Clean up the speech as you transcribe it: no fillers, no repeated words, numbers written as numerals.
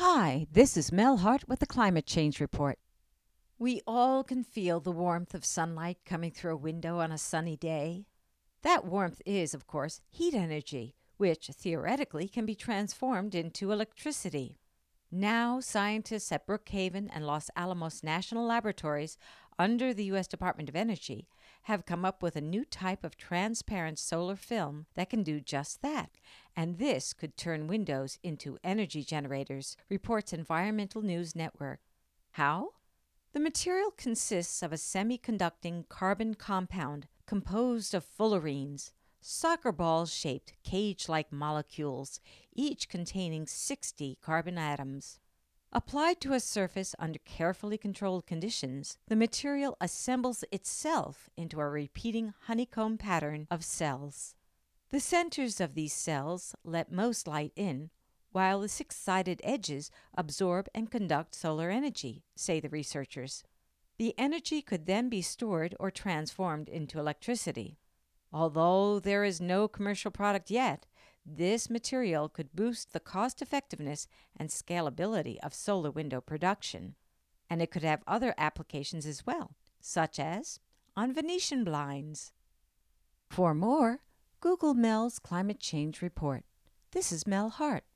Hi, this is Mel Hart with the Climate Change Report. We all can feel the warmth of sunlight coming through a window on a sunny day. That warmth is, of course, heat energy, which theoretically can be transformed into electricity. Now, scientists at Brookhaven and Los Alamos National Laboratories, under the U.S. Department of Energy, have come up with a new type of transparent solar film that can do just that. And this could turn windows into energy generators, reports Environmental News Network. How? The material consists of a semiconducting carbon compound composed of fullerenes, soccer ball shaped cage like molecules, each containing 60 carbon atoms. Applied to a surface under carefully controlled conditions, the material assembles itself into a repeating honeycomb pattern of cells. The centers of these cells let most light in, while the six-sided edges absorb and conduct solar energy, say the researchers. The energy could then be stored or transformed into electricity. Although there is no commercial product yet, this material could boost the cost-effectiveness and scalability of solar window production. And it could have other applications as well, such as on Venetian blinds. For more, Google Mel's Climate Change Report. This is Mel Hart.